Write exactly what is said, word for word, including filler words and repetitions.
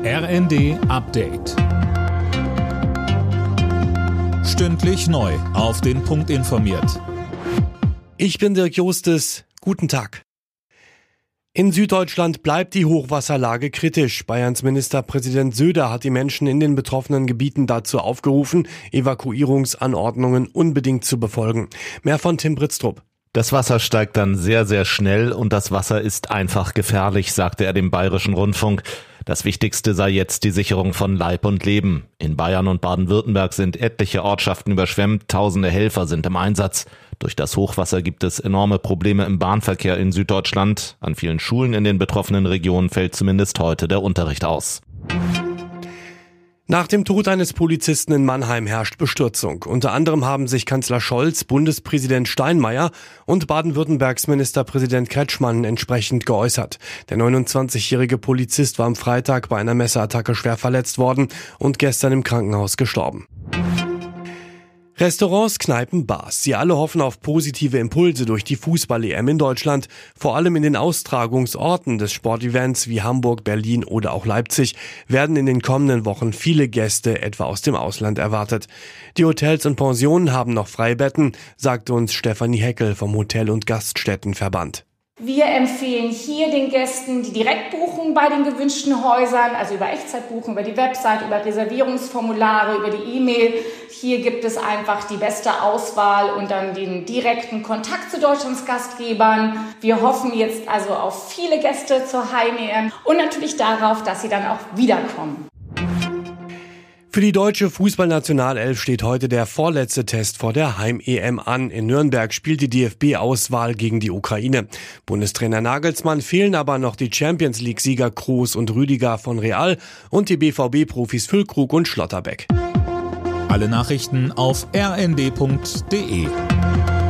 R N D Update. Stündlich neu auf den Punkt informiert. Ich bin Dirk Jostes. Guten Tag. In Süddeutschland bleibt die Hochwasserlage kritisch. Bayerns Ministerpräsident Söder hat die Menschen in den betroffenen Gebieten dazu aufgerufen, Evakuierungsanordnungen unbedingt zu befolgen. Mehr von Tim Britztrup. Das Wasser steigt dann sehr, sehr schnell und das Wasser ist einfach gefährlich, sagte er dem Bayerischen Rundfunk. Das Wichtigste sei jetzt die Sicherung von Leib und Leben. In Bayern und Baden-Württemberg sind etliche Ortschaften überschwemmt, tausende Helfer sind im Einsatz. Durch das Hochwasser gibt es enorme Probleme im Bahnverkehr in Süddeutschland. An vielen Schulen in den betroffenen Regionen fällt zumindest heute der Unterricht aus. Nach dem Tod eines Polizisten in Mannheim herrscht Bestürzung. Unter anderem haben sich Kanzler Scholz, Bundespräsident Steinmeier und Baden-Württembergs Ministerpräsident Kretschmann entsprechend geäußert. Der neunundzwanzigjährige Polizist war am Freitag bei einer Messerattacke schwer verletzt worden und gestern im Krankenhaus gestorben. Restaurants, Kneipen, Bars. Sie alle hoffen auf positive Impulse durch die Fußball-E M in Deutschland. Vor allem in den Austragungsorten des Sportevents wie Hamburg, Berlin oder auch Leipzig werden in den kommenden Wochen viele Gäste etwa aus dem Ausland erwartet. Die Hotels und Pensionen haben noch Freibetten, sagte uns Stefanie Heckel vom Hotel- und Gaststättenverband. Wir empfehlen hier den Gästen, die direkt buchen bei den gewünschten Häusern, also über Echtzeitbuchen, über die Website, über Reservierungsformulare, über die E-Mail. Hier gibt es einfach die beste Auswahl und dann den direkten Kontakt zu Deutschlands Gastgebern. Wir hoffen jetzt also auf viele Gäste zur Heim-E M und natürlich darauf, dass sie dann auch wiederkommen. Für die deutsche Fußballnationalelf steht heute der vorletzte Test vor der Heim-E M an. In Nürnberg spielt die D F B-Auswahl gegen die Ukraine. Bundestrainer Nagelsmann, fehlen aber noch die Champions-League-Sieger Kroos und Rüdiger von Real und die B V B-Profis Füllkrug und Schlotterbeck. Alle Nachrichten auf r n d punkt d e.